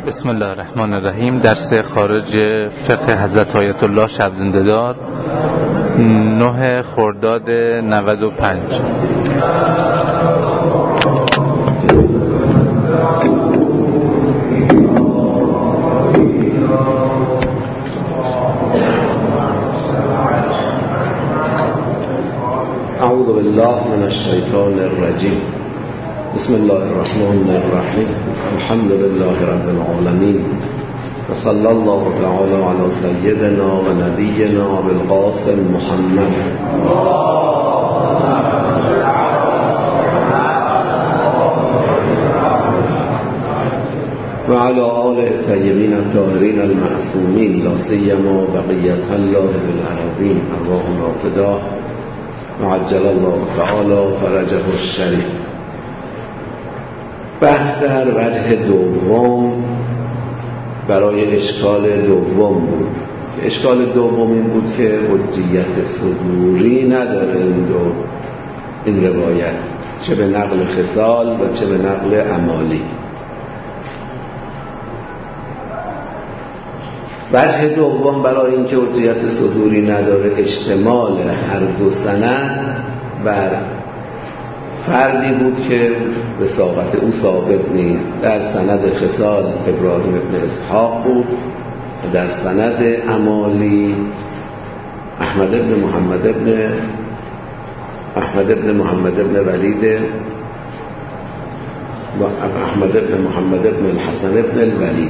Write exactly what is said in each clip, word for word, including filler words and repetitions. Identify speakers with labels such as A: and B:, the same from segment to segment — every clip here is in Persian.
A: بسم الله الرحمن الرحیم. درس خارج فقه حضرت آیت الله شب زنده دار، نه خرداد نود و پنج.
B: اعوذ بالله من الشیطان الرجیم. بسم الله الرحمن الرحیم. الحمد لله رب العالمین و صلی الله تعالی علی سیدنا و نبینا بالقاسم محمد و علی آل الطیبین الطاهرین المعصومین، لا سیما بقیة الله بالارضین، ارواحنا فداه و عجل الله تعالی فرجه الشریف. بحث در وجه دوم برای اشکال دوم بود. اشکال دوم این بود که حجیت صدوری نداره این دو این روایت، چه به نقل خصال و چه به نقل اعمالی. وجه دوم برای اینکه حجیت صدوری نداره اشتمال هر دو سند بر فردی بود که وثاقت او ثابت نیست. در سند خصال ابراهیم ابن اسحاق بود و در سند اعمالی احمد ابن محمد ابن احمد ابن محمد ابن ولید و احمد ابن محمد ابن الحسن ابن الولید.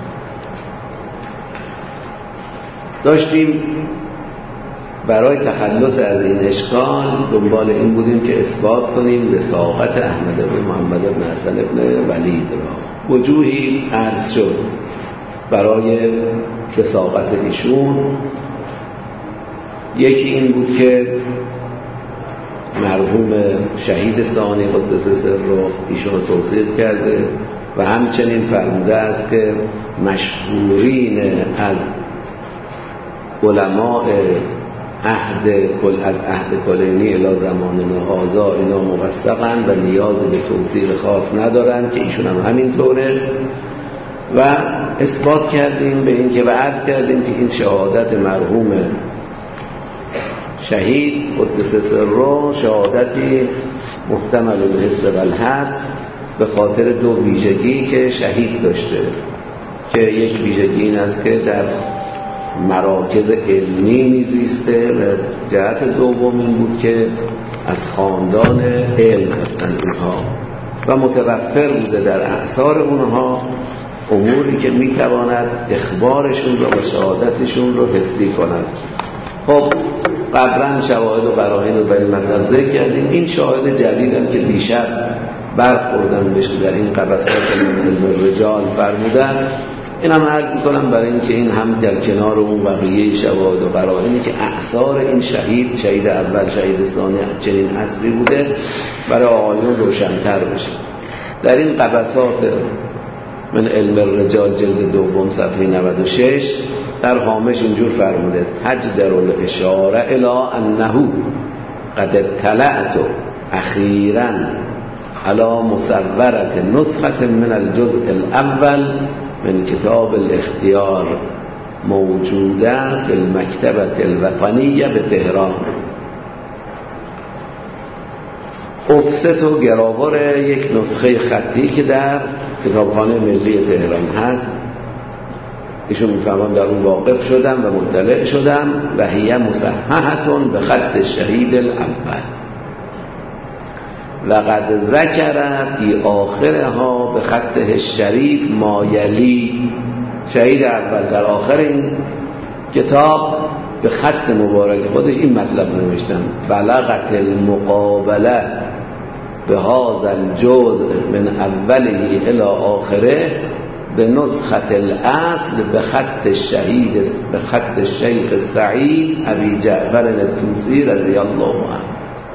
B: داشتیم برای تخلص از این اشکال دنبال این بودیم که اثبات کنیم وثاقت احمد بن محمد بن حسن بن ولید را. وجوهی عرض شد برای وثاقت ایشون. یکی این بود که مرحوم شهید ثانی قدس سر رو ایشون رو توصیف کرده و همچنین فرموده است که مشهورین از علماء عهد کل از عهد کلینی الی زماننا هذا اینا موثقن و نیازی به توصیل خاص ندارن، که ایشون هم همینطوره. و اثبات کردیم به این که و عرض کردیم که این شهادت مرحوم شهید قدس سره شهادتی محتمل الحس و الحدس به خاطر دو ویژگی که شهید داشته، که یک ویژگی این است که در مراکز علمی میزیسته و جهت دوم این بود که از خاندان علم هستند اینها و متوفر بوده در اعصار اونها اموری که میتواند اخبارشون رو و شهادتشون رو حسی کند. خب قبلا شواهد و براهین رو برای مطلب ذکر کردیم. این شاهد جدید هم که دیشب برخوردن بهش در این قبسات من رجال فرمودن، این هم عرض میکنم برای اینکه این هم در کنار اون بقیه شواهد و براهینی که اعصار این شهید شهید اول شهید ثانی چنین اصلی بوده برای آقایون روشن‌تر بشه. در این قبسات من علم الرجال جلد دوم صفحه نود و شش در هامش اینجور فرموده: تجدر الاشاره الی انه قد اطلعت اخیراً علی مصورة نسخة من الجزء الاول من کتاب الاختیار موجوده فی المکتبة الوطنیه به تهران. افست و گراور یک نسخه خطی که در کتابخانه ملی تهران هست. ایشون میفهمم در اون واقف شدم و مطلع شدم و هی مصححة به خط شهید الاول و قد ذکر فی آخرها به خط الشریف ما یلی. شهید اول در آخر این کتاب به خط مبارک خودش این مطلب نوشتن: بلغت المقابله به هذا الجزء من اوله الی آخره به نسخة الاصل به خط الشهید به خط الشیخ سعید ابی جعفر الطوسی رضی الله عنه.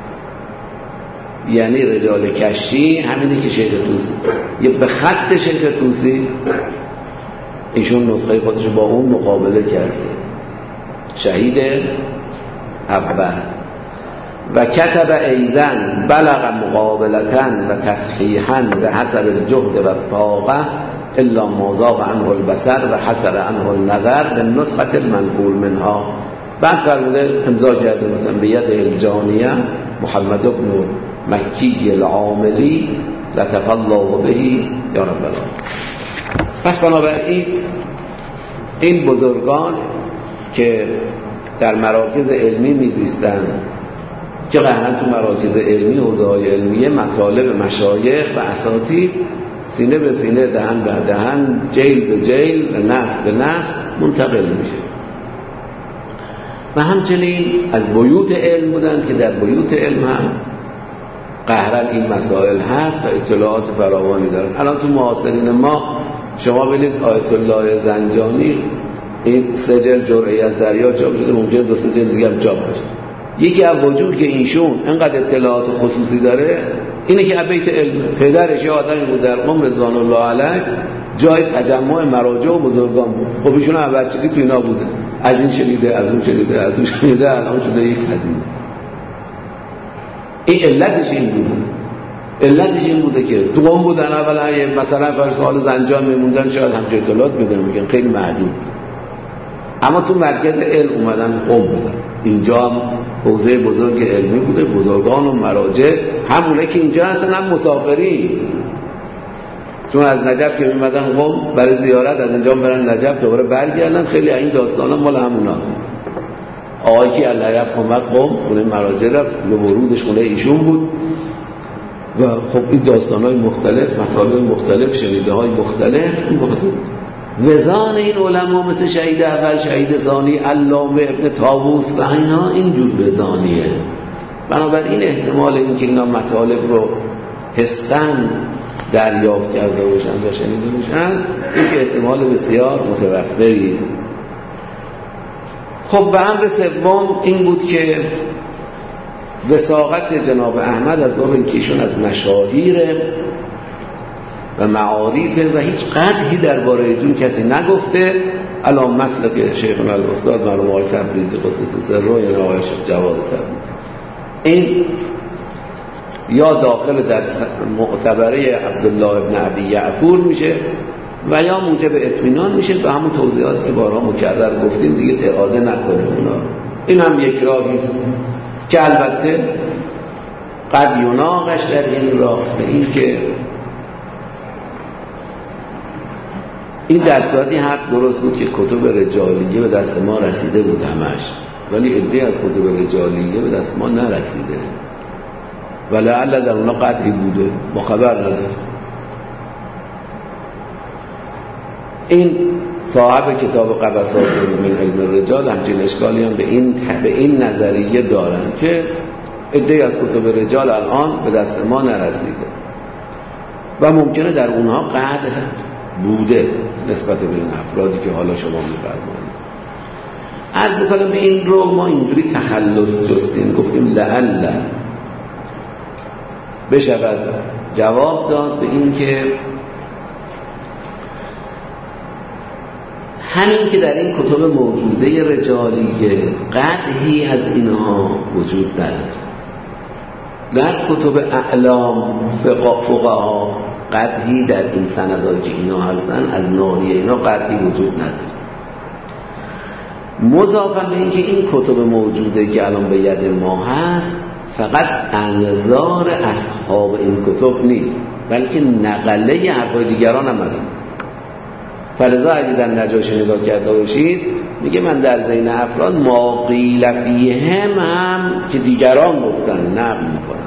B: یعنی رجال کشی همینی که شیخ طوسی یه به خط شیخ طوسی ایشون نسخه خودش با اون مقابله کرده. شهید اول و کتب ایزن بلغ مقابلتن و تصحیحن به حسب الجهد و طاقه الا ما ذاق عنه البصر و حسر عنه النظر به نسخه المنقول منها. بعد فرموده امضا کرده مثلا به ید الجانیه محمد بن مکی العاملی لطف الله به یا رب العالمین. پس بنابراین این بزرگان که در مراکز علمی میزیستند، که قهرن تو مراکز علمی و حوزه‌های علمیه مطالب مشایخ و اساتید سینه به سینه، دهن به دهن، جیل به جیل، نسل به نسل منتقل میشه. و همچنین از بیوت علم بودن که در بیوت علم هم قهرن این مسائل هست و اطلاعات فراوانی دارن. الان تو معاصرین ما شما ببینید آیت الله زنجانی این سه جلد جرعه از دریا چاپ شده، ممکنه دو سه جلد دیگه هم چاپ بشه. یکی از وجود که ایشون انقدر اطلاعات خصوصی داره اینه که بیت علم، پدرش یه آدمی بود در قم رضوان الله علیه، جای تجمع مراجع و بزرگان بود. خب ایشون هم بچگی تو اینا بوده، از این شنیده، از اون شنیده، از اون شنیده، الان شده یک هزینه. این علتش این بوده. علتش این بوده که تو قم بودن، اولا مثلا فرض حال زنجان میموندن شاید همچه اطلاعات میدن، میگن خیلی محدود، اما تو مرکز علم اومدن قم بودن. اینجا هم حوزه بزرگ علمی بوده، بزرگان و مراجع همونه که اینجا هستن، هم مسافرین، چون از نجف که میمدن قم برای زیارت از اینجا برن نجف دوباره برگردن. خیلی این داستان ها مال هموناست. آقایی که الهیف اومد قم خونه مراجع رفت، ورودش خونه ایشون بود و خب این داستان های مختلف، مطالب مختلف، شنیده های مختلف. وزان این علما مثل شهید اول، شهید ثانی، علامه ابن طاووس و اینا اینجور وزانیه. بنابراین احتمال این که اینا مطالب رو حسن دریافت کرده باشن و شنیده باشن این که احتمال بسیار متوفری است. خب به امر سوم این بود که وثاقت جناب احمد از باب اینکه ایشون از مشاهیره و معارفه و هیچ قدحی درباره ایشون کسی نگفته. الان مسلک شیخنا الاستاد مرحوم آقای تبریزی قدس سره یا آقای شیخ جواد تبریزی این یا داخل در معتبره عبدالله ابن ابی یعفور میشه و یا موجب اطمینان میشه به همون توضیحاتی که بارها مکرر گفتیم، دیگه اعاده نکنیم اونا. این هم یک راهی است که البته قد یناقش در این راه به این که این در صورتی حق درست بود که کتب رجالیه به دست ما رسیده بود همش، ولی عده‌ای از کتب رجالیه به دست ما نرسیده و لعل در اونا قطعی بوده، ما خبر نداریم. این صاحب کتاب قبسات من علم الرجال همچین اشکالی هم به این به این نظریه دارن که عده‌ای از کتب رجال الان به دست ما نرسیده و ممکنه در اونها قطع بوده نسبت به این افرادی که حالا شما می‌فرمایید. عرض می‌کنم به این رو ما اینجوری تخلص جستیم، گفتیم لعل بشود جواب داد به این که همین که در این کتب موجوده رجالیه قطعی از اینها وجود نداره. در کتب اعلام فقها قطعی در این سندایی که اینا هستن از ناحیه اینا قطعی وجود نداره. مضافاً به این که این کتب موجوده که الان به ید ما هست فقط انظار اصحاب این کتب نیست، بلکه نقله حرفای دیگران هم هست. فلذا اگه در نجاشی نگاه کرده باشید میگه من در ذهن افراد ما قیل فیهم هم که دیگران گفتن نقل میکنن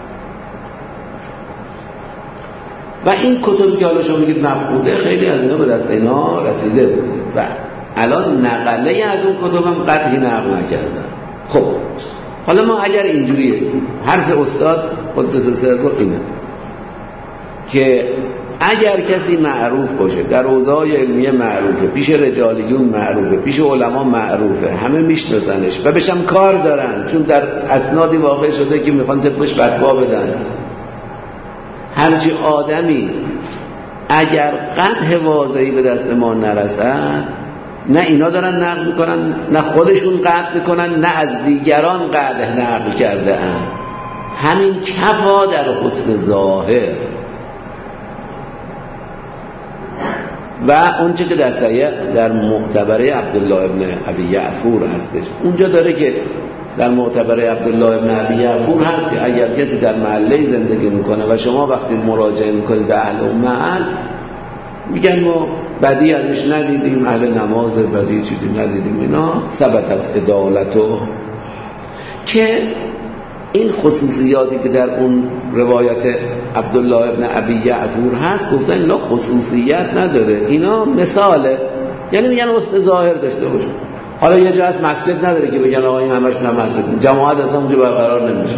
B: و این کتبی که حالا شما میگید مفقوده خیلی از اینا به دست اینا رسیده بود و الان نقله از اون کتب هم قطعی نقل نکردن. خب حالا ما اگر اینجوریه حرف استاد قدس سره اینه که اگر کسی معروف باشه در حوزه‌های علمیه معروفه، پیش رجالیون معروفه، پیش علما معروفه، همه میشناسنش و بهشم کار دارن چون در اسنادی واقع شده که میخوان طبقش فتوا بدن، همچی آدمی اگر قطع واضحی به دست ما نرسد نه اینا دارن نقل میکنن نه خودشون قطع میکنن نه از دیگران قطع نقل کرده اند. همین کفا در حسن ظاهر و اونچه که در صحیح در معتبره عبدالله ابن ابی یعفور هستش، اونجا داره که در معتبره عبدالله ابن ابی یعفور هست که اگر کسی در محله زندگی میکنه و شما وقتی مراجعه میکنید به اهل اون محل میگن ما بدی ازش ندیدیم، اهل نماز بدی چیزی ندیدیم، اینا ثبتت عدالتو، که این خصوصیاتی که در اون روایت عبدالله ابن ابی یعفور هست گفتن اینا خصوصیت نداره، اینا مثاله، یعنی میگن حسن ظاهر داشته باشه. حالا یه جا از مسجد نداره که بگن آقا این همش نه مسجد، جماعت اصلا اونجا برقرار نمیشه.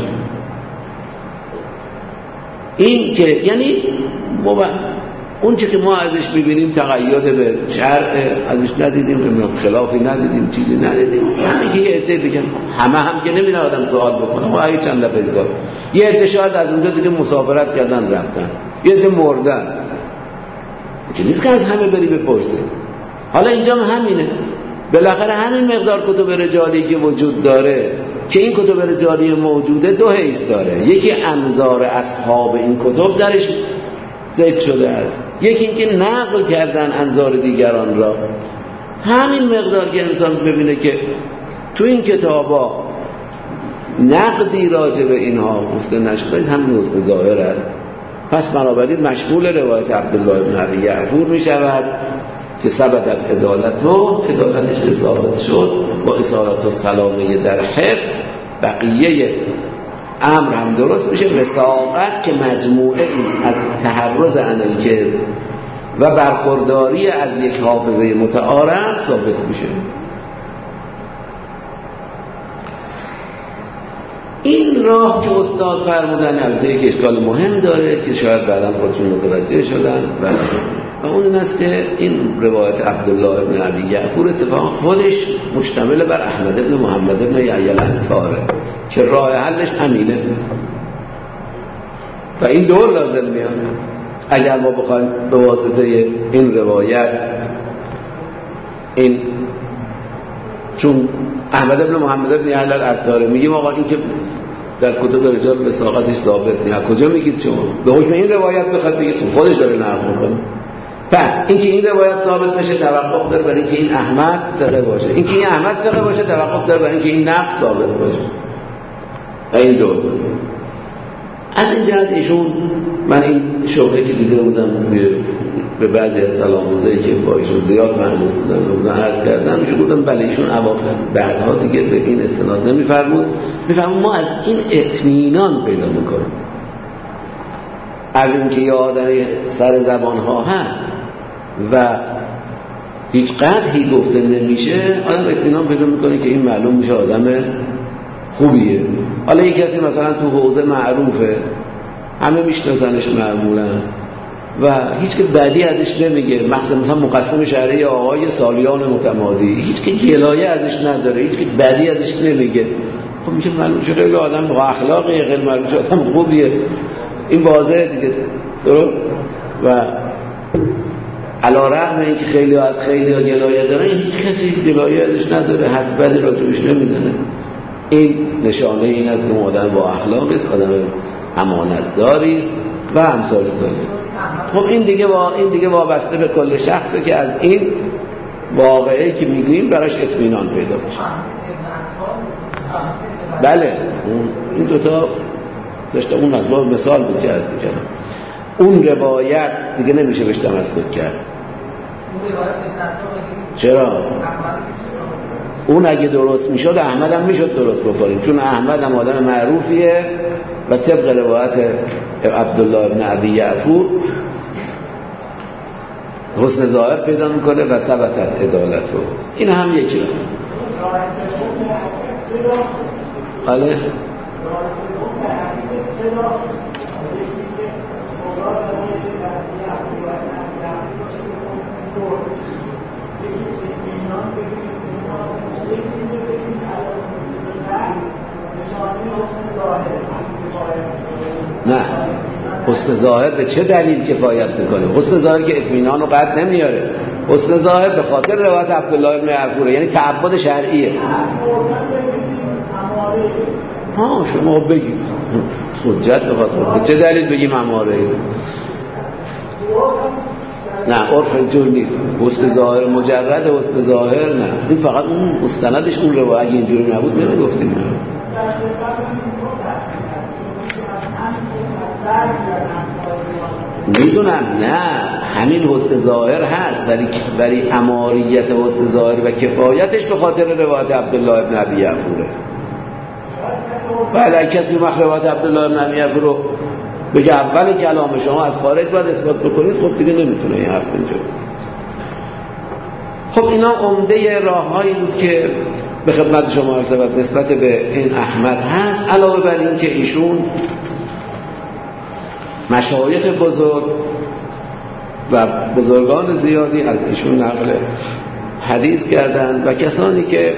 B: این که یعنی ما اون چه که ما ازش میبینیم تقید به شرع ازش ندیدیم، خلافی ندیدیم، چیزی ندیدیم، همین که یه عده بگن، همه هم که نمیره آدم سوال بکنه، ما هیچ چند دفعه سوال، یه عده شاید از اونجا دیگه مسافرت کردن رفتن، یه عده مردن، که نیست که از همه بری بپرسه. حالا اینجا هم همینه، بالاخره همین مقدار کتب رجالی که وجود داره، که این کتب رجالی موجوده دو حیث داره، یکی انظار اصحاب این کتب درش ذکر شده است، یکی اینکه نقل کردن انظار دیگران را. همین مقدار که انسان ببینه که تو این کتابا نقدی راجع به اینها گفته نشده، همین حسن ظاهر است. پس بنابراین مشمول روایت عبدالله ابن ابی یعفور می شود که ثبتت عدالتو، عدالتش ثابت شد با اصالت و سلامه در حفظ، بقیه امر هم درست میشه. وثاقت که مجموعه ایست از تحرز عن الکذب و برخورداری از یک حافظه متعارف ثابت میشه. این راه که استاد فرمودن البته یک اشکال مهم داره که شاید بعداً خودشون متوجه شدن، و اون این است که این روایت عبدالله ابن ابی یعفور اتفاق خودش مشتمل بر احمد ابن محمد ابن یحیی العطاره که راه حلش همینه و این دور لازم میاد. اگر ما بخوایم به واسطه این روایت این چون احمد ابن محمد ابن یحیی العطاره میگیم آقا این که در کتب رجال به ساقتش ثابت نیست، کجا میگید شما؟ به حکم این روایت بخواد بگید خودش داره نقل میکنه. پس اینکه این روایت ثابت بشه توقف داره برای اینکه این احمد ثقه باشه، اینکه این احمد ثقه باشه توقف داره برای اینکه این نقل ثابت باشه. و این دو از این جهت ایشون، من این شبهه که دیده بودم به بعضی از تلامذه‌ای که با ایشون زیاد مهموس بودن بودن عرض کردن، ایشون گفتن بله ایشون اواخر بعدها دیگه به این استناد نمیفرمود، میفرمود ما از این اطمینان پیدا میکنیم از اینکه یه آدمی سر زبانها هست و هیچ قدحی گفته نمیشه، آدم اطمینان پیدا میکنه که این معلوم میشه آدم خوبیه. حالا یک کسی مثلا تو حوزه معروفه، همه میشناسنش معمولا و هیچ که بدی ازش نمیگه، مثلا مثلا مقسم شهری آقای سالیان متمادی، هیچ که گلایه ازش نداره، هیچ که بدی ازش نمیگه، خب میشه معلوم شه خیلی آدم با اخلاقی، خیلی معلوم شه آدم خوبیه. این واضحه دیگه، درست؟ و علی رغم اینکه خیلی از خیلی ها گلایه دارن، هیچ کسی گلایه ازش نداره، حرف بدی راجبش نمیزنه. این نشانه این است که آدم با اخلاقی است، آدم امانتداری است و امثال ذالک. خب این دیگه با این دیگه وابسته به کل شخصه که از این واقعی که میگوییم براش اطمینان پیدا بشه. بله این دوتا داشته اون از باب مثال بود که از میکردم. اون روایت دیگه نمیشه بهش تمسک کرد. چرا؟ اون اگه درست میشد احمد هم میشد درست بکنیم، چون احمد هم آدم معروفیه و طبق روایت عبدالله ابن ابی یعفور حسن ظاهر پیدا میکنه و ثبتت عدالتو. این هم یکی بله نه، حسن ظاهر به چه دلیل کفایت میکنه؟ حسن ظاهر که اطمینان و قد نمیاره، حسن ظاهر به خاطر روایت عبدالله ابن یعفور، یعنی تعبد شرعیه. ها شما بگید حجت به خاطر به چه دلیل بگیم اماره؟ نه عرف اینجور نیست. حسن ظاهر مجرد حسن ظاهر نه، این فقط اون مستندش اون روایت اینجوری نبود نمیگفتیم. میدونم نه همین حسن ظاهر هست، ولی ولی اماریت حسن ظاهر و کفایتش به خاطر روایت عبدالله ابن ابی عفوره. بله کسی روایت عبدالله ابن ابی عفور رو بگه اول کلام شما از خارج باید اثبات بکنید، خب دیگه نمیتونه این حرف اینجا بزنه. خب اینا عمده راههایی بود که به خدمت شما عرض شود نسبت به این احمد هست. علاوه بر این که ایشون مشایخ بزرگ و بزرگان زیادی از ایشون نقل حدیث کردند و کسانی که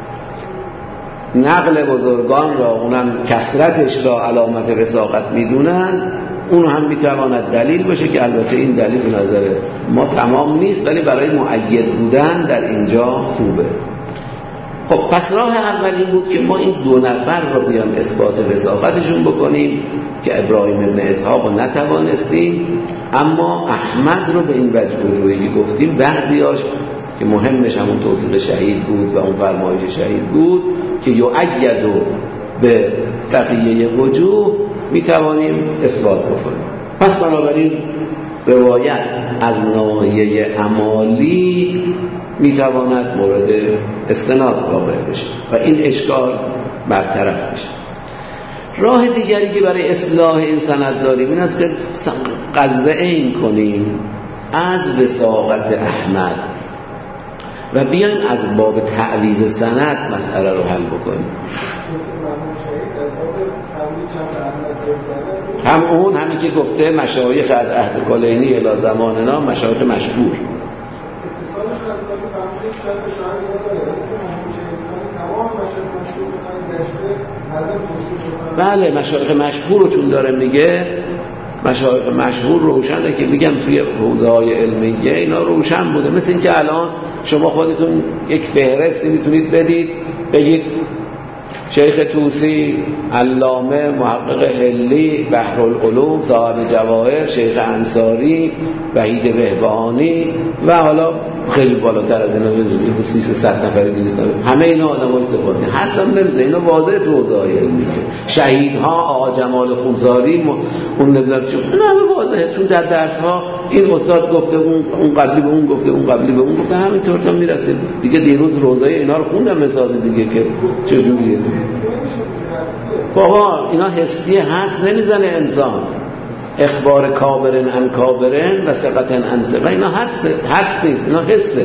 B: نقل بزرگان را اونم کثرتش را علامت وثاقت میدونن، اون هم میتواند دلیل باشه که البته این دلیل به نظر ما تمام نیست ولی برای مؤید بودن در اینجا خوبه. خب پس راه اول این بود که ما این دو نفر رو بیام اثبات وثاقتشون بکنیم که ابراهیم ابن اسحاق رو نتوانستیم، اما احمد رو به این وجه وجوهی گفتیم. بعضیاش که مهمش همون توصیف شهید بود و اون فرمایش شهید بود که یؤید به بقیه وجوه میتوانیم اثبات بکنیم. پس بنابراین روایت از ناحیه عمالی میتواند مورد استناد واقع بشه و این اشکال برطرف بشه. راه دیگری که برای اصلاح این سند داریم این است که قضیه این کنیم از وثاقت احمد و بیایم از باب تعویض سند مسئله رو حل بکنیم. هم اون همین که گفته مشایخ از عهد کلینی الی زماننا مشایخ مشهور. بله مشایخ مشهور رو چون داره میگه، مشایخ مشهور روشنه که میگم توی حوزه‌های علمیه اینا روشن بوده. مثل این که الان شما خودتون یک فهرستی میتونید بدید بگید شیخ طوسی، علامه، محقق حلی، بحرالعلوم، صاحب جواهر، شیخ انصاری، وحید بهبهانی و حالا خیلی بالاتر از اینا این سیصد صد نفری دویست نفر، همه اینا آدمای استفاده هستن نمیشه. اینا واضحه تو حوزه‌های علمی شهیدها، آقا جمال خوزاری، اون نظر چون اینا همه واضحه، چون در درس‌ها این استاد گفته اون اون قبلی به اون گفته اون قبلی به اون گفته، همینطور تا میرسه دیگه. دیروز روزه اینا رو خوندم مثال دیگه که چجوریه. بابا اینا حسیه هست نمیزنه انسان. اخبار کابرن عن کابرن و ثقتن عن ثقه اینا حدس حدس نیست، اینا حسه.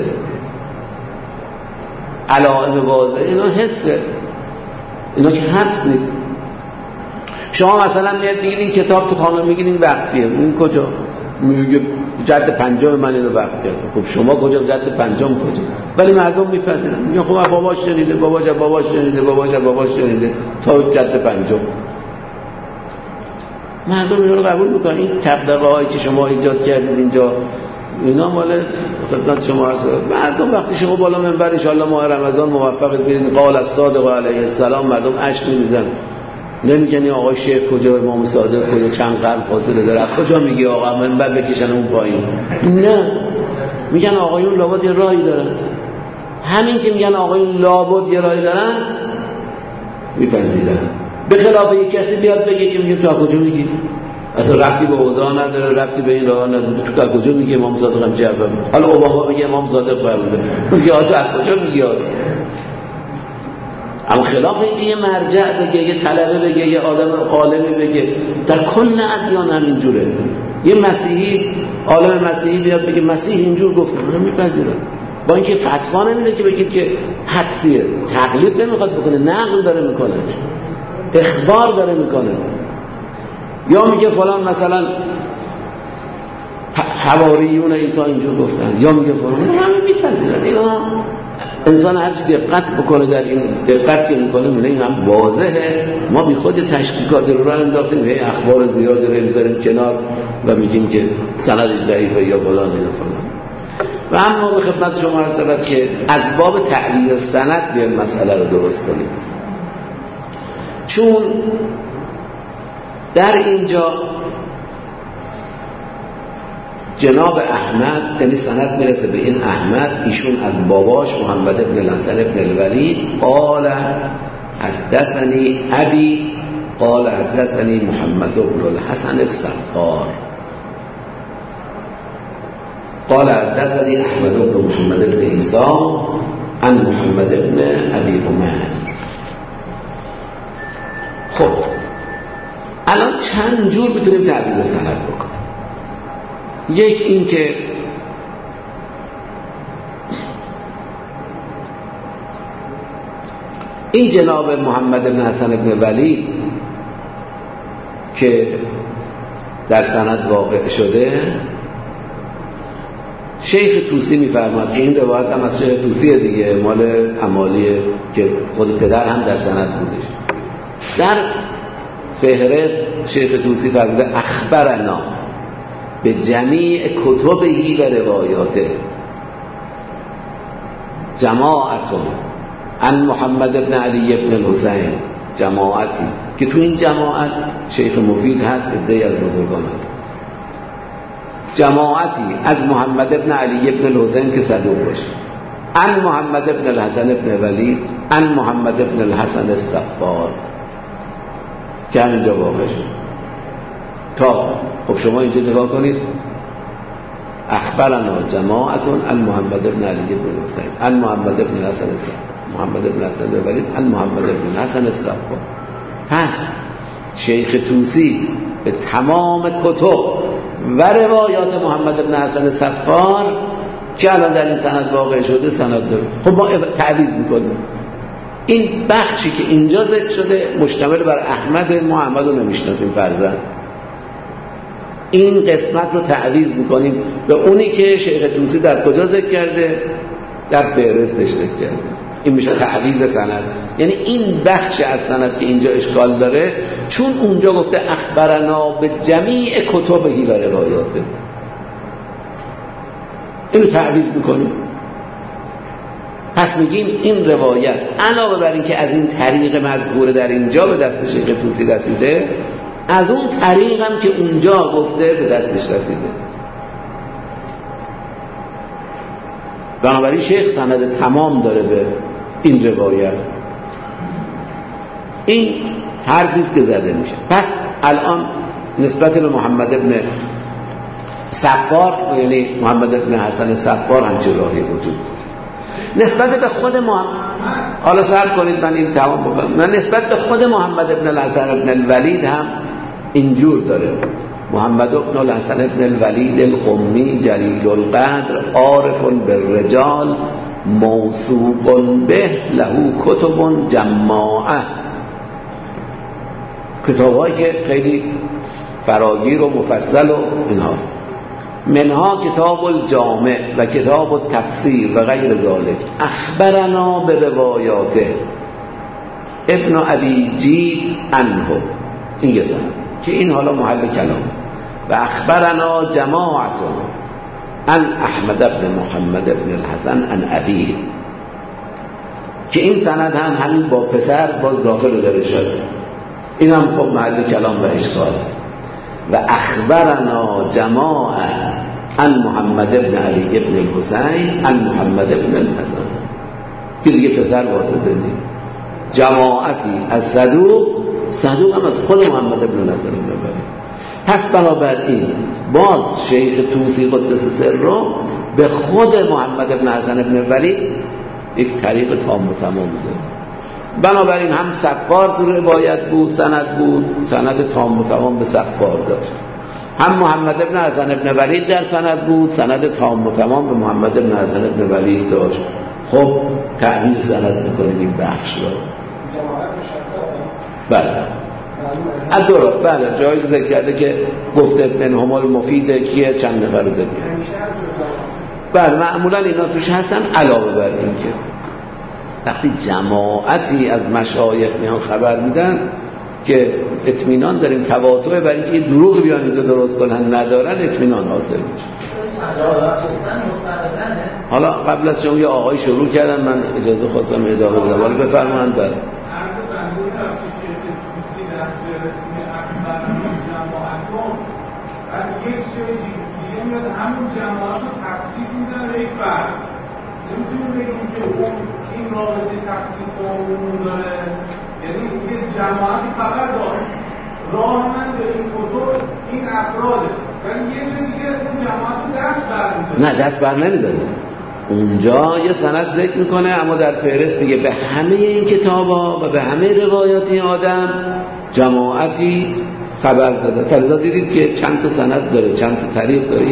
B: علائم واضح اینا حسه، اینا که حدس نیست. شما مثلا میاد بگید این کتاب تو خانه میگید این وقفیه، این کجا؟ میگه جد پنجم من اینو وقف کردم. خب شما کجا جد پنجم کجا؟ ولی مردم میپذیرن، میگن خب باباش شنیده، باباش باباش شنیده، باباش باباش شنیده تا جد پنجم. مردم اینو رو قبول میکنن. این تبدقه هایی که شما ایجاد کردید اینجا اینا مال خدمت شما عرض. مردم وقتی شما بالا منبر ان شاء الله ماه رمضان موفق بشید قال الصادق علیه السلام، مردم اشک میریزن، نمیگن این آقای شیخ کجا، امام صادق کجا، چند قرن فاصله داره، کجا میگی آقا منبر بکشن اون پایین. نه، میگن آقایون لابد یه راهی دارن. همین که میگن آقایون لابد یه راهی دارن میپذیرن. به خلاف یک کسی بیاد بگه که میگه تو از کجا میگی، اصلا ربطی به اوضاع نداره، ربطی به این راه نداره، تو از کجا میگی امام صادق هم جواب. حالا اوباما میگه امام صادق فرموده، میگه آقا از کجا میگی؟ اما خلاف اینکه یه مرجع بگه، یه طلبه بگه، یه آدم عالمی بگه، در کل ادیان همین جوره. یه مسیحی، عالم مسیحی بیاد بگه مسیح اینجور گفته، من میپذیرم. با اینکه فتوا نمیده که بگید که حدسیه، تقلید نمیخواد بکنه، نقل داره میکنه، اخبار داره میکنه. یا میگه فلان مثلا حواریون عیسی اینجور گفتن، یا میگه فلان، همه میپذیرن. اینا انسان هر چی دقت بکنه در این دقت که میکنه میبینه این هم واضحه. ما بی خود تشکیکات رو راه انداختیم، هی اخبار زیاد رو میذاریم کنار و میگیم که سندش ضعیفه یا فلان یا فلان. و اما به خدمت شما هستم که از باب تعویض سند بیایم مسئله رو درست کنیم. چون در اینجا جناب احمد، یعنی سند میرسه به این احمد، ایشون از باباش محمد ابن الحسن ابن الولید قال حدثني ابي قال حدثني محمد ابن الحسن الصفار قال حدثني احمد بن محمد بن عيسى عن محمد بن ابي عمر. خب الان چند جور میتونیم تعویض سند بکنیم. یک این که این جناب محمد بن حسن بن ولید که در سند واقع شده، شیخ طوسی میفرماد که این روایت هم از شیخ طوسیه دیگه، مال امالیه که خود پدر هم در سند بودش. در فهرست شیخ طوسی فرموده اخبرنا به جمیع کتبهی و روایاته جماعتون عن محمد بن علی بن الحسین، جماعتی که تو این جماعت شیخ مفید هست، عده‌ای از بزرگان هست. جماعتی از محمد بن علی بن الحسین که صدوق باشه، عن محمد بن الحسن بن ولید، عن محمد بن الحسن الصفار که همینجا واقع شد. تا خب شما اینجا نگاه کنید، اخبرنا جماعتون عن محمد بن علی بن الحسین عن محمد بن الحسن الصفار، محمد بن الحسن بن ولید عن محمد بن الحسن الصفار. پس شیخ طوسی به تمام کتب و روایات محمد بن حسن الصفار که الان در این سند واقع شده سند داره. خب ما تعویض میکنیم. این بخشی که اینجا ذکر شده مشتمل بر احمد، محمد رو نمیشناسیم فرضاً، این قسمت رو تعویض میکنیم به اونی که شیخ طوسی در کجا ذکر کرده؟ در فهرستش ذکر کرده. این میشه تعویض سند. یعنی این بخش از سند که اینجا اشکال داره، چون اونجا گفته اخبرنا به جمیع کتبهی و روایاته، اینو تعویض میکنیم. پس میگیم این روایت علاوه بر این که از این طریق مذکور در اینجا به دست شیخ طوسی رسیده، از اون طریق هم که اونجا گفته به دستش رسیده. بنابراین شیخ سند تمام داره به این روایت. این حرفیست که زده میشه. پس الان نسبت به محمد ابن صفار، یعنی محمد ابن حسن صفار همچه راهی وجود داره. نسبت به خود محمد، حالا صبر کنید من این تمام بکنم، من نسبت به خود محمد ابن الحسن ابن الولید هم اینجور داره. محمد ابن الحسن ابن الولید القمی جلیل القدر عارف بالرجال موثوق به له کتب جماعه، کتابایی که خیلی فراگیر و مفصل و اینهاست. منها کتاب الجامع و کتاب التفسیر و غیر ذالک. اخبرنا به روایاته ابن ابی جیب عنه، این یه سند که این حالا محل کلام. و اخبرنا جماعتون عن احمد بن محمد بن الحسن عن ابیه، که این سند هم همین با پسر باز داخل درش هست. این هم خب محل کلام و اشکال. و اخبرنا جماعه عن محمد بن علی بن الحسین عن محمد بن الحسن، که دیگه پسر واسطه نیم. جماعتی از صدوق، صدوق هم از خود محمد بن الحسن بن الولید. پس بنابراین باز شیخ طوسی قدس سره به خود محمد بن حسن بن الولید یک طریق تام و تمام بوده. بنابراین هم صفار تو روایت بود، سند بود، سند تام و تمام به صفار داشت. هم محمد بن حسن بن ولید در سند بود، سند تام و تمام به محمد بن حسن بن ولید داشت. خب تعویض سند میکنیم این بخش را. بله از دو را بله جایی ذکر کرده که گفته منهم المفیده کیه، چند نفر ذکر کرده. بله معمولا اینا توش هستن. علاوه بر این که وقتی جماعتی از مشایخ میان خبر میدن که اطمینان داریم تواتر، برای اینکه یه دروغ بیان اینجا درست کنن ندارن، اطمینان حاصل میشه. حالا قبل از شما یه آقای شروع کردن، من اجازه خواستم ادامه بدم، ولی بفرمایید. بله
C: همون جماعت رو تخصیص میزن به یک فرد. نمیتونیم بگیم که اون این رابطه تخصیص با اون داره، یعنی یه جماعتی خبر داره راه من به این کتب این افراده، ولی یه جا دیگه اون جماعت رو دست بر میداره.
B: نه دست بر نمیداره، اونجا یه سند ذکر میکنه اما در فهرست میگه به همه این کتابا و به همه روایات این آدم جماعتی خبر داده. فلذا دیدید که چند تا سند داره، چند تا طریق داره.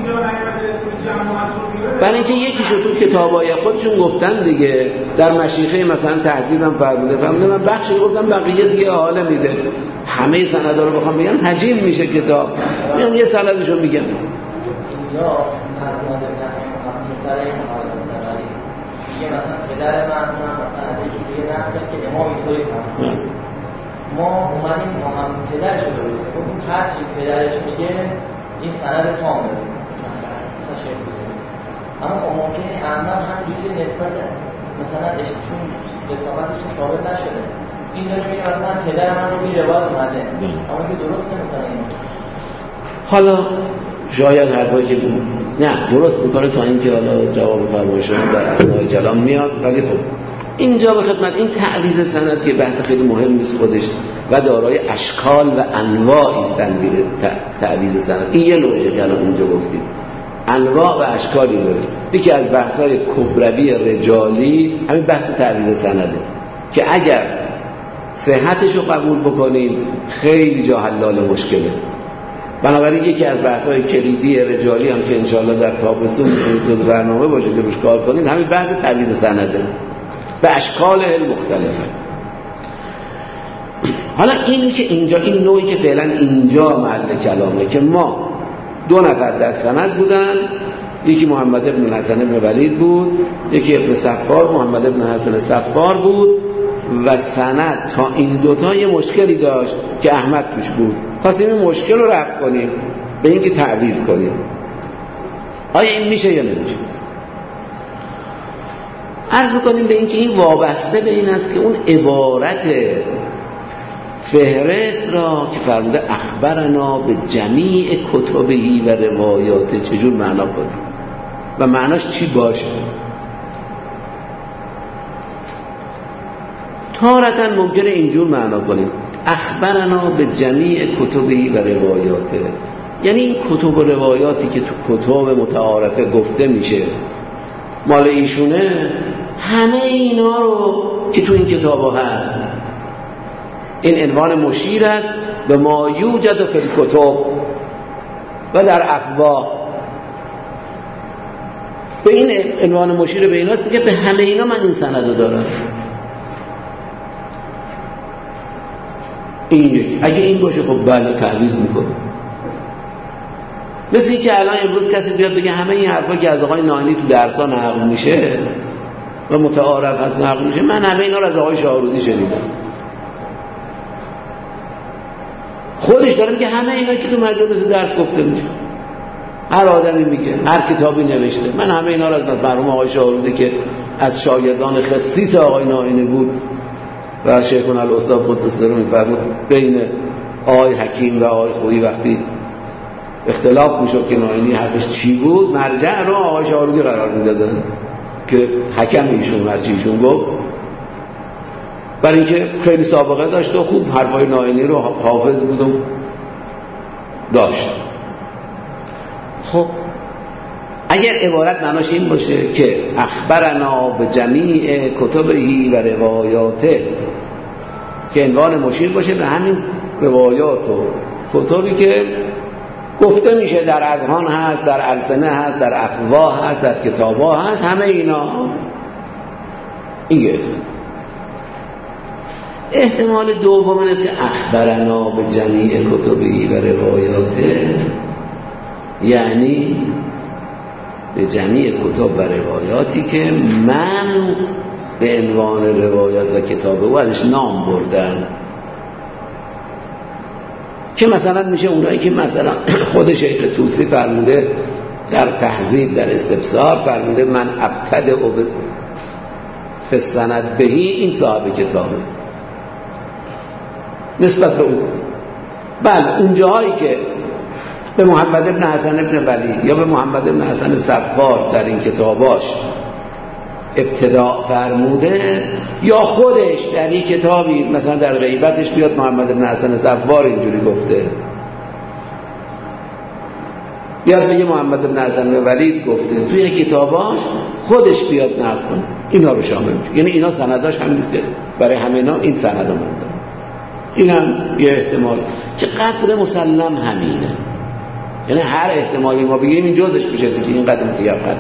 B: برای اینکه یکیشو تو کتابای خودشون گفتن دیگه، در مشیخه مثلا تهذیبم فرموده فرموده من بخشی گفتم بقیه دیگه حاله میده. همه سندا رو بخوام بگم حجیم میشه کتاب، میام یه سندشو میگم.
D: اینجا مرحوم پسر محمد میگه مثلا پدر مرحوم مثلا یکی دیگه نقل که امام اینطوری فرمود، ما اومدیم محمد پدرش رو درست کنیم، هر چی پدرش میگه این سند کامله مثلا شیخ حسین. اما خب ممکنه احمد همجوری نسبت مثلا اشتون رسالتش ثابت نشده، این داره میگه مثلا پدر من رو بی روایت اومده، اما که درست نمیکنه.
B: حالا شاید حرفایی که بود نه درست میکنه تا اینکه حالا جواب فرمایش شما در اسماء کلام میاد. ولی خب اینجا به خدمت این تعویض سند که بحث خیلی مهم نیست خودش و دارای اشکال و انواعی است. تعویض سند این یه نوعه که الان اینجا گفتیم انواع و اشکالی داره. یکی از بحث‌های کبروی رجالی همین بحث تعویض سنده که اگر صحتش رو قبول بکنیم خیلی جا حلال مشکله. بنابراین یکی از بحث‌های کلیدی رجالی هم که انشاءالله در تابستون تو برنامه باشه که روش کار کنید همین بحث تعویض سنده به اشکال مختلفه. حالا اینی که اینجا این نوعی که فعلا اینجا محل کلامه که ما دو نفر در سند بودن، یکی محمد ابن حسن ابن ولید بود، یکی ابن صفار محمد ابن حسن صفار بود و سند تا این دوتا یه مشکلی داشت که احمد توش بود. خواستیم این مشکل رو رفع کنیم به اینکه تعویض کنیم. آیا این میشه یا نمیشه؟ عرض میکنیم به اینکه این وابسته به این است که اون عبارت فهرست را که فرموده اخبرنا به جمیع کتبهی و روایات چجور معنا کنیم و معناش چی باشه. تارتاً ممکنه اینجور معنا کنیم اخبرنا به جمیع کتبهی و روایاته، یعنی این کتب و روایاتی که تو کتب متعارفه گفته میشه مال ایشونه، همه اینا رو که تو این کتابا هست. این عنوان مشیر است به ما یوجد فی الکتب و در افواه. به این عنوان مشیر به ایناست میگه به همه اینا من این سندو دارم. این یک اگه این باشه خب بله تعویض میکنه. مثل این که الان امروز کسی بیاد بگه همه این حرفا که از آقای ناینی تو درس‌ها نقل میشه و متعارف هست نقل میشه، من همه اینا رو از آقای شاهرودی شنیدم. خودش داره میگه همه اینا که تو مجلس درس گفته میشه، هر آدمی میگه، هر کتابی نوشته، من همه اینا رو از مرحوم آقای شاهرودی که از شاگردان خصیص آقای ناینی بود و شیخنا الاستاد قدس سره میفرمود بین آقای حکیم و آقای خویی وقتی اختلاف میشد که ناینی حرفش چی بود، مرجع رو آقای شاهرودی قرار میدادن که حکم ایشون هرچی ایشون گفت، برای اینکه خیلی سابقه داشت و خوب حرفای ناینی رو حافظ بود و داشت. خب اگر عبارت معناش این باشه که اخبرنا به جمیع کتبهی و روایاته که عنوان مشیر باشه به همین روایات و کتبی که گفته میشه در اذهان هست، در السنه هست، در افواه هست، در کتابا هست، همه اینا. این احتمال دوم این است که اخبرنا به جمیع کتبی و روایاته، یعنی به جمیع کتب و روایاتی که من به عنوان روایات و کتاب او ازش نام بردم، که مثلا میشه اونایی که مثلا خود شیخ طوسی فرموده در تهذیب در استبصار فرموده من ابتدع و فسند بهی، این صاحب کتابه نسبت به اون. بله اونجاهایی که به محمد ابن حسن ابن ولید یا به محمد ابن حسن صفار در این کتاباش ابتداء فرموده، یا خودش در این کتابی مثلا در غیبتش بیاد محمد ابن حسن صفار اینجوری گفته، بیاد بگه محمد ابن حسن ابن ولید گفته، توی کتاباش خودش بیاد نقل کنه، اینا رو شامل میشه. یعنی اینا سنداش همین نیست، برای همینا این سند اومده. اینم یه احتمال که قدر مسلم همینه، یعنی هر احتمالی ما بگیم این جزش میشه دیگه، این قدر متیقن.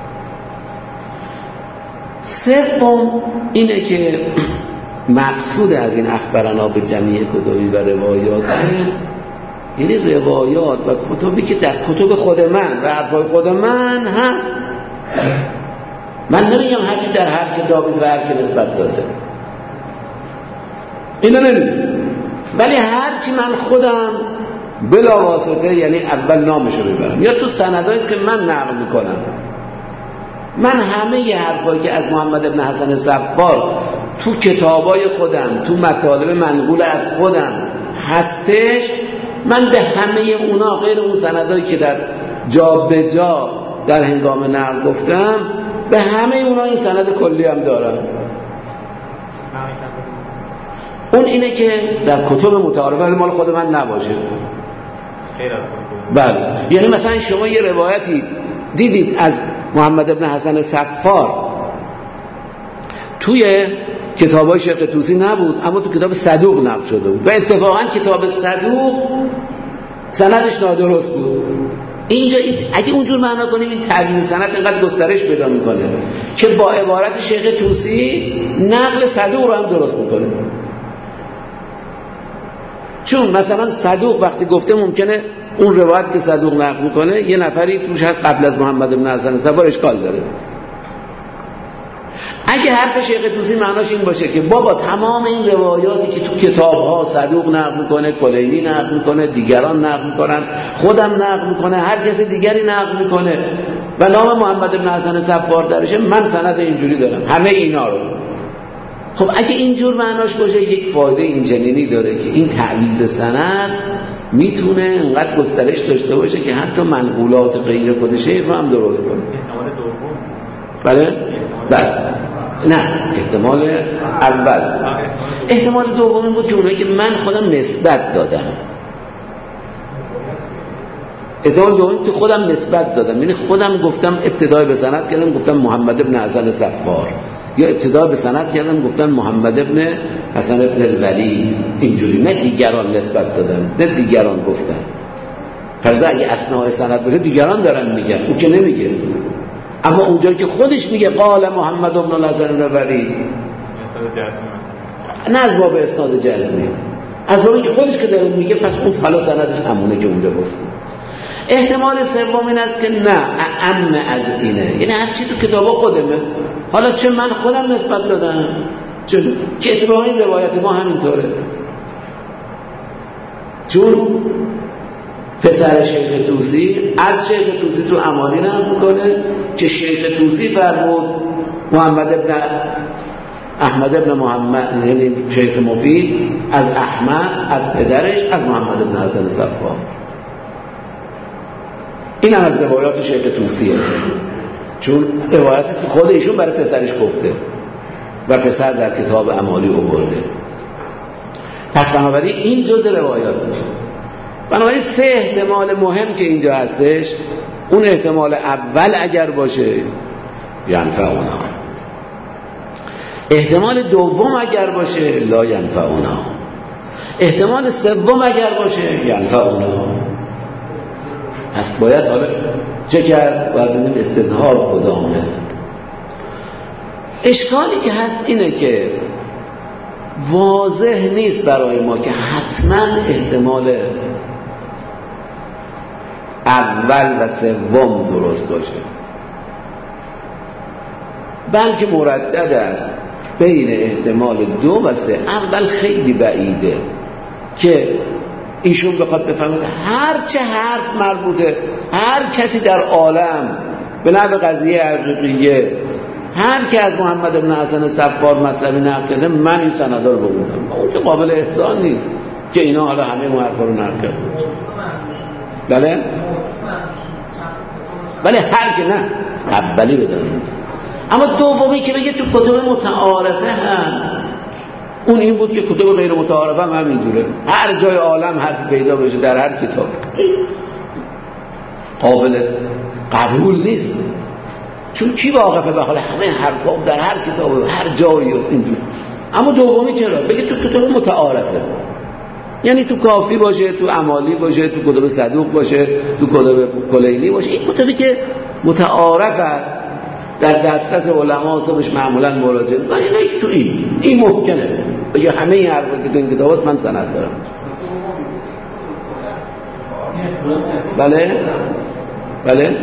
B: سوم اینه که مقصود از این اخبرنا به جمیع کتبی و روایات، یعنی روایات و کتبی که در کتب خود من و حرفای خود من هست. من نمیگم هرچی در هر کتابی و هر که نسبت داده، اینا نمیگم، ولی هرچی من خودم بلا واسطه، یعنی اول نامشو ببرم یا تو سنداییست که من نقل میکنم، من همه ی حرفایی که از محمد ابن حسن صفار تو کتابای خودم، تو مطالب منقول از خودم هستش، من به همه اونا غیر اون سندایی که در جا به جا در هنگام نقل گفتم، به همه اونا این سند کلی هم دارم. اون اینه که در کتب متعارفه مال خود من نباشه. بله، یعنی مثلا شما یه روایتی دیدید از محمد ابن حسن صفار توی کتابای شیخ طوسی نبود، اما تو کتاب صدوق نقل شده بود و اتفاقا کتاب صدوق سندش نادرست بود. اینجا اگه اونجور معنا کنیم این تعویض سند اینقدر گسترش پیدا میکنه که با عبارت شیخ طوسی نقل صدوق رو هم درست میکنه. چون مثلا صدوق وقتی گفته ممکنه اون روایت که صدوق نقل میکنه یه نفری توش هست قبل از محمد بن حسن صفار اشکال داره. اگه حرف شیخ طوسی معناش این باشه که بابا تمام این روایاتی که تو کتاب‌ها صدوق نقل میکنه، کلینی نقل میکنه، دیگران نقل میکنن، خودم نقل میکنه، هر کسی دیگری نقل میکنه و نام محمد بن حسن صفار درشه، من سند اینجوری دارم همه اینا رو. خب اگه اینجور معناش باشه یک فایده اینچنینی داره که این تعویض سند میتونه انقدر گسترش داشته باشه که حتی منقولات غیر خود شیخ رو هم درست کنه.
C: احتمال دوم.
B: بله؟ بله. نه، احتمال اول. احتمال دوم این بود که اونایی که من خودم نسبت دادم. احتمال دوم که خودم نسبت دادم، یعنی خودم گفتم ابتدای به سند کردم گفتم محمد ابن حسن صفار، یا ابتدا به سند کردم گفتن محمد ابن حسن ابن الولید، اینجوری، نه دیگران نسبت دادن، نه دیگران گفتن. فرض اگه اسناد سند باشه دیگران دارن میگن، اون که نمیگه، اما اونجا که خودش میگه قال محمد ابن حسن ابن الولید،
C: اسناد جزمی،
B: نه از باب اسناد جزمی، از باب که خودش که داره میگه، پس اون حالا سندش همونه که اونجا گفت. احتمال سوم این است که نه، اعم از اینه، یعنی هر چی تو کتابا خودمه، حالا چه من خودم نسبت دادم چه که اتباع این روایت ما همینطوره. چون پسر شیخ طوسی از شیخ طوسی تو امانی نقل میکنه که شیخ طوسی فرمود محمد ابن احمد ابن محمد، یعنی شیخ مفید از احمد از پدرش از محمد ابن حسن صفار. این هم از روایات شیخ طوسیه، چون روایت خود ایشون برای پسرش گفته و پسر در کتاب امالی آورده. پس بنابراین این جز روایات میشه. بنابراین سه احتمال مهم که اینجا هستش، اون احتمال اول اگر باشه ینفعونا، احتمال دوم اگر باشه لا ینفعونا، احتمال سوم اگر باشه ینفعونا. پس باید حالا چه کرد؟ باید ببینیم استظهار کدامه. اشکالی که هست اینه که واضح نیست برای ما که حتما احتمال اول و سوم درست باشه، بلکه مردد است بین احتمال دو و سه. اول خیلی بعیده که ایشون بخواد بفهمید هر چه حرف مربوطه، هر کسی در عالم به نحو قضیه حقیقیه، هر کی از محمد بن حسن صفار مطلبی نقل کرده، من این سندا رو بگم. اون که قابل احسان نیست که اینا حالا همه اون حرفا رو نقل کرده. بله بله هر که نه اولی بدانیم. اما دومی که بگه تو کتب متعارفه هست، اون این بود که کتب غیر متعارفه هم همینجوره، هر جای عالم حرف پیدا بشه در هر کتاب قابل قبول نیست، چون کی واقفه به حال همه حرفا در هر کتاب و هر جایی اینجور. اما دومی چرا بگه تو کتب متعارفه، یعنی تو کافی باشه، تو امالی باشه، تو کتب صدوق باشه، تو کتب کلینی باشه، این کتبی که متعارف است در دسترس علما صاحبش معمولا مراجعه و اینا تو این این محکمه، بگه همه این حرفا که تو این کتاب هست من سند دارم. بله بله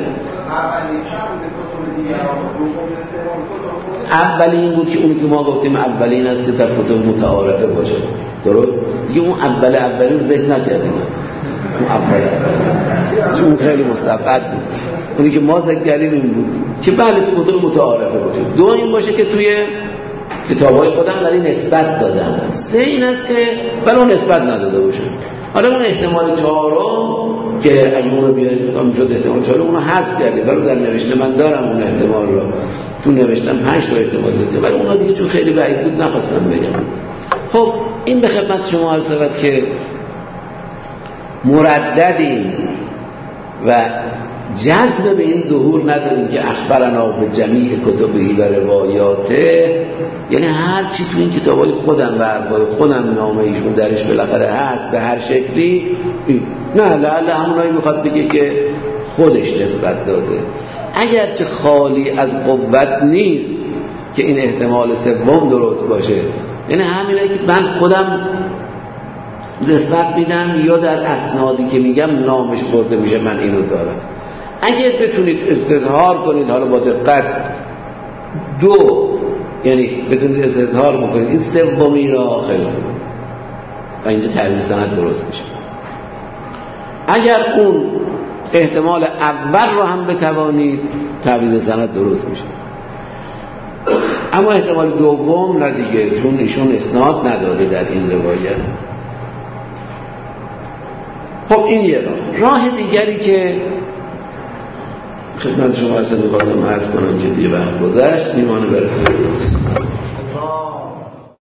B: اولی این بود که اونی که ما گفتیم اولین است که در کتب متعارفه باشه، درست؟ دیگه اون اول اولی رو ذکر نکردیم، اون اول چون خیلی مستبعد بود. اونی که ما ذکر کردیم این بود که بله تو کتب متعارفه باشه. دو این باشه که توی کتاب‌های خودم ولی نسبت دادم. سه این است که ولی نسبت نداده باشه. حالا اون احتمال چهارم که اگه اونو بیارید بکنم شد احتمال چهارم اونو حذف کردید، ولی در نوشته من دارم اون احتمال رو، تو نوشتم پنج تا احتمال داده، ولی اونا دیگه چون خیلی بعید بود نخواستم بگم. خب این به خدمت شما عرض شود که مرددیم و جذب به این ظهور نداریم که اخبرنا به جمیع کتبی و روایاته، یعنی هر چی تو این کتابای خودم و حرفای خودم نامه ایشون درش بالاخره هست به هر شکلی، نه لعل همونایی میخواد بگه که خودش نسبت داده، اگرچه خالی از قوت نیست که این احتمال سوم درست باشه، یعنی همینایی که من خودم نسبت میدم یا در اسنادی که میگم نامش برده میشه من اینو دارم. اگر بتونید استظهار کنید حالا با دقت دو، یعنی بتونید استظهار بکنید این سومی را خیلی خوب و اینجا تعویض سند درست میشه. اگر اون احتمال اول رو هم بتوانید تعویض سند درست میشه. اما احتمال دوم نه دیگه، چون ایشون اسناد نداده در این روایت. خب این یه راه. راه دیگری که خدمت شما عرض می‌کنم عرض کنم که دیگه وقت گذشت، میمانه برسه درست.